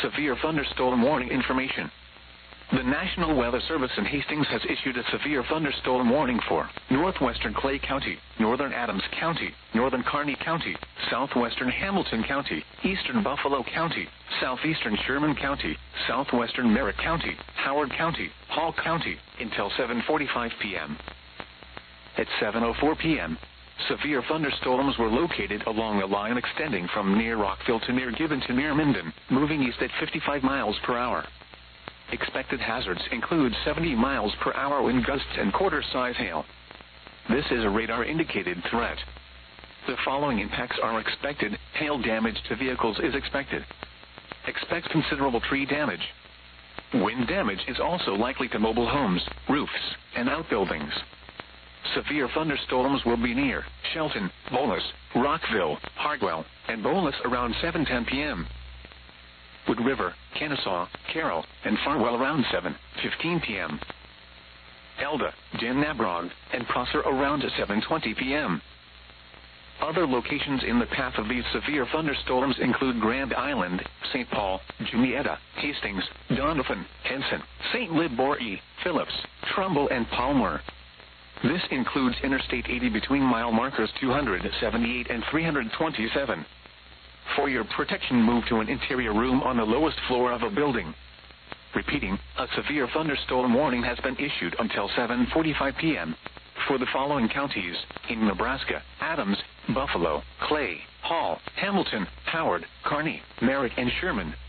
Severe thunderstorm warning information. The National Weather Service in Hastings has issued a severe thunderstorm warning for northwestern Clay County, northern Adams County, northern Kearney County, southwestern Hamilton County, eastern Buffalo County, southeastern Sherman County, southwestern Merritt County, Howard County, Hall County, until 7:45 p.m. At 7:04 p.m., severe thunderstorms were located along a line extending from near Rockville to near Gibbon to near Minden, moving east at 55 miles per hour. Expected hazards include 70 miles per hour wind gusts and quarter-size hail. This is a radar-indicated threat. The following impacts are expected. Hail damage to vehicles is expected. Expect considerable tree damage. Wind damage is also likely to mobile homes, roofs, and outbuildings. Severe thunderstorms will be near Shelton, Bolus, Rockville, Hartwell, and Bolus around 7:10 p.m. Wood River, Kennesaw, Carroll, and Farwell around 7:15 p.m. Elda, Jannabrog, and Prosser around 7:20 p.m. Other locations in the path of these severe thunderstorms include Grand Island, St. Paul, Juniata, Hastings, Doniphan, Henson, St. Liboire, Phillips, Trumbull, and Palmer. This includes Interstate 80 between mile markers 278 and 327. For your protection, move to an interior room on the lowest floor of a building. Repeating, a severe thunderstorm warning has been issued until 7:45 p.m. for the following counties in Nebraska: Adams, Buffalo, Clay, Hall, Hamilton, Howard, Kearney, Merritt, and Sherman.